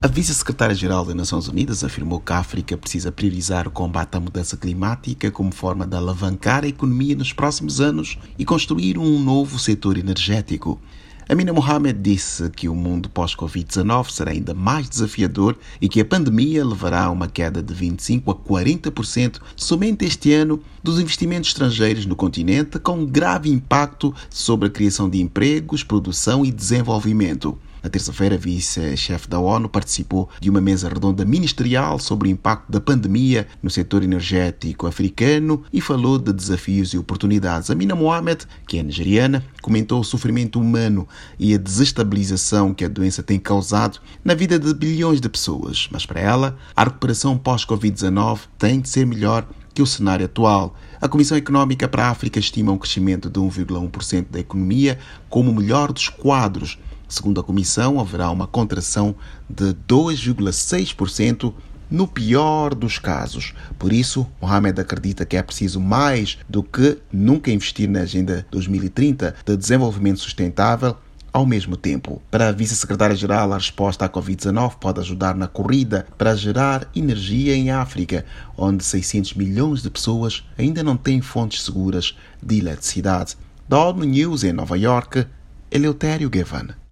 A vice-secretária-geral das Nações Unidas afirmou que a África precisa priorizar o combate à mudança climática como forma de alavancar a economia nos próximos anos e construir um novo setor energético. Amina Mohamed disse que o mundo pós-Covid-19 será ainda mais desafiador e que a pandemia levará a uma queda de 25% a 40% somente este ano dos investimentos estrangeiros no continente, com um grave impacto sobre a criação de empregos, produção e desenvolvimento. Na terça-feira, a vice-chefe da ONU participou de uma mesa redonda ministerial sobre o impacto da pandemia no setor energético africano e falou de desafios e oportunidades. Amina Mohamed, que é nigeriana, comentou o sofrimento humano e a desestabilização que a doença tem causado na vida de bilhões de pessoas. Mas para ela, a recuperação pós-Covid-19 tem de ser melhor que o cenário atual. A Comissão Económica para a África estima um crescimento de 1,1% da economia como o melhor dos quadros. Segundo a Comissão, haverá uma contração de 2,6% no pior dos casos. Por isso, Mohamed acredita que é preciso mais do que nunca investir na Agenda 2030 de desenvolvimento sustentável ao mesmo tempo. Para a vice-secretária-geral, a resposta à Covid-19 pode ajudar na corrida para gerar energia em África, onde 600 milhões de pessoas ainda não têm fontes seguras de eletricidade. Da ONU News em Nova York, Eleutério Gavan.